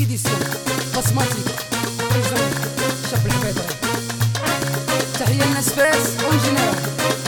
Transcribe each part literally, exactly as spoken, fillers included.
إديسيون بصماتيك الزمن شاب الحبيبة. تحية الناس فاس اون جينيرال.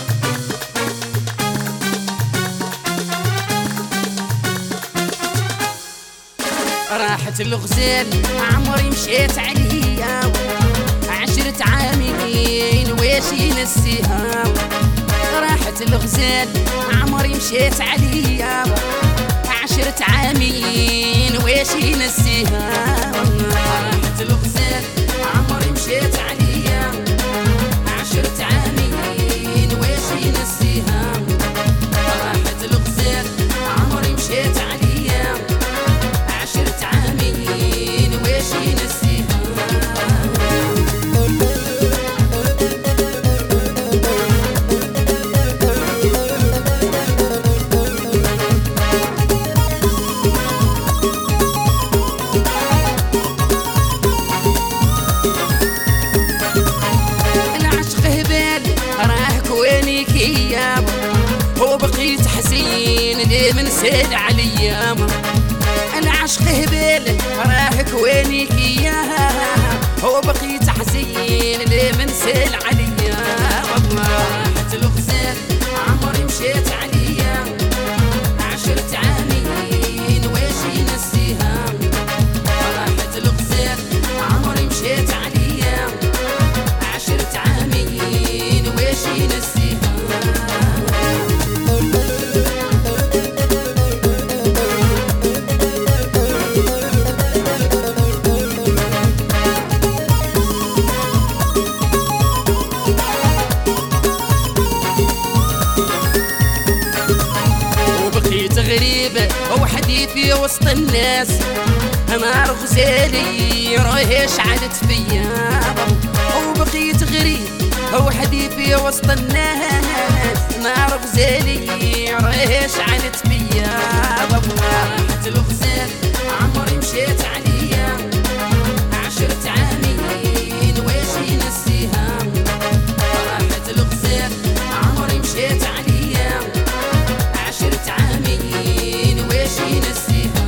راحت الغزال عمري مشيت عليها عشرة عامين واش ينسيها. راحت الغزال عمري مشيت عليها عشرة عامين واش ينسيها. راحت الغزال عمري مشيت عليها عشرة عامين واش ينسيها. راحت الغزال عمري مشيت عليها عشرة عامين واش ينسيها. وبقيت حزين ليه منسال عليا. انا عشق هبال راه كوانيك اياها وبقيت حزين ليه منسال عليا. راحت الغزال عمري مشيت عليا عشرة عامين واش ينسيها. راحت الغزال عمري مشيت عليا عشرة عامين واش ينسيها. غريبة وحدي في وسط الناس. نار غزالي راهي شعلت فيا وبقيت غريب وحدي في وسط الناس. نار غزالي راهي شعلت فيا. راحت الغزال عمري مشيت عليا عشرة عامين واش ينسيها. راحت الغزال عمري مشيت عليا عشرة عامين واش ينسيها.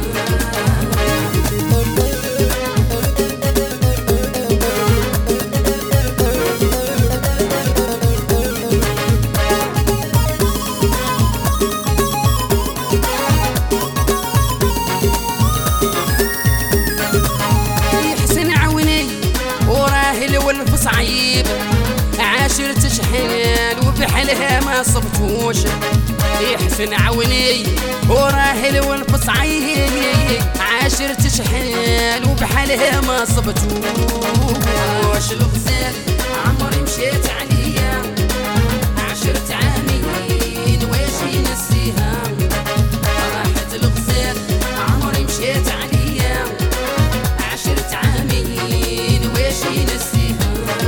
يحسن عوني وراه الولف صعيب عاشرة شحال وبحالها ما صبتوش. يحسن عوني وراه الولف صعيب عاشرة شحال وبحالها ما صبتوش. الغزال عمري مشيت عليا عشرة عامين واش ينسيها. راحت الغزال عمري مشيت عليا عشرة عامين واش ينسيها.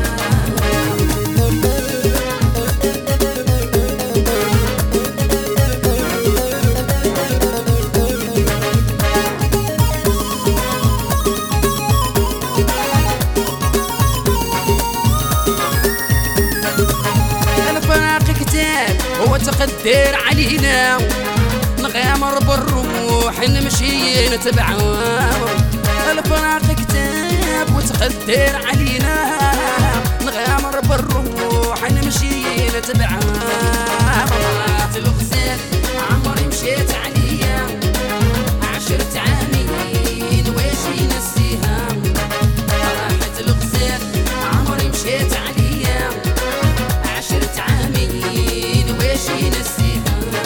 هو تقدر علينا نغامر بالروح نمشي نتبعه. الفراق كتاب وتقدر علينا نغامر بالروح نمشي نتبعه. راحت الغزال عمري مشيت عليا عشرة عامين واش ينسيها. راحت الغزال عمري مشيت عليا عشرة عامين واش ينسيها.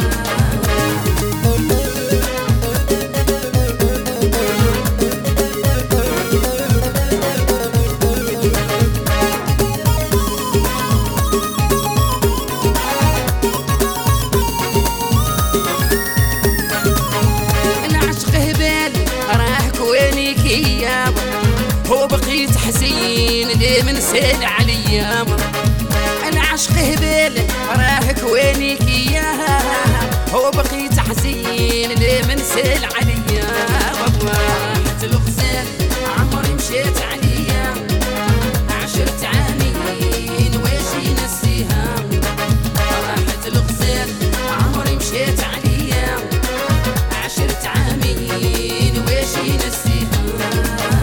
العشق هبال راه كوانيك ايام وبقيت حزين ليه منسال عليا. العشق هبال راه كوانيك اياها وبقيت حزين ليه منسال عليا. راحت الغزال عمري مشيت عليا عشرة عامين واش ينسيها. راحت الغزال عمري مشيت عليا عشرة عامين واش ينسيها.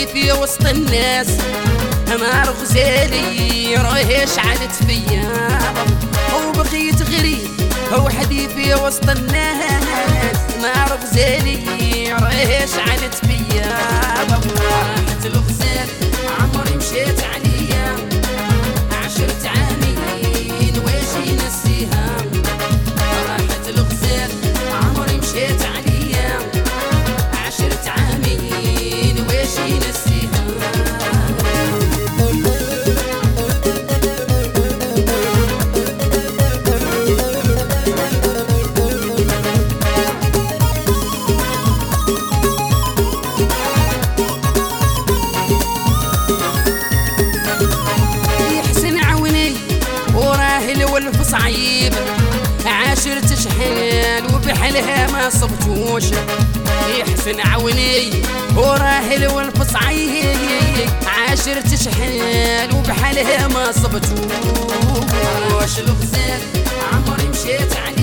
وحدي في وسط الناس نار غزالي راهي شعلت فيا وبقيت غريب وحدي في وسط الناس نار غزالي راهي شعلت فيا راحت الغزال عمري مشيت عليا عشرة عامين واش ينسيها راحت الغزال عمري مشيت عليا عشرة عامين واش ينسيها والف صعيب عاشرة شحال وبحالها ما صبتوش يحسن عوني وراه الولف صعيب عاشرة شحال وبحالها ما صبتوش الغزال عمري مشيت عليه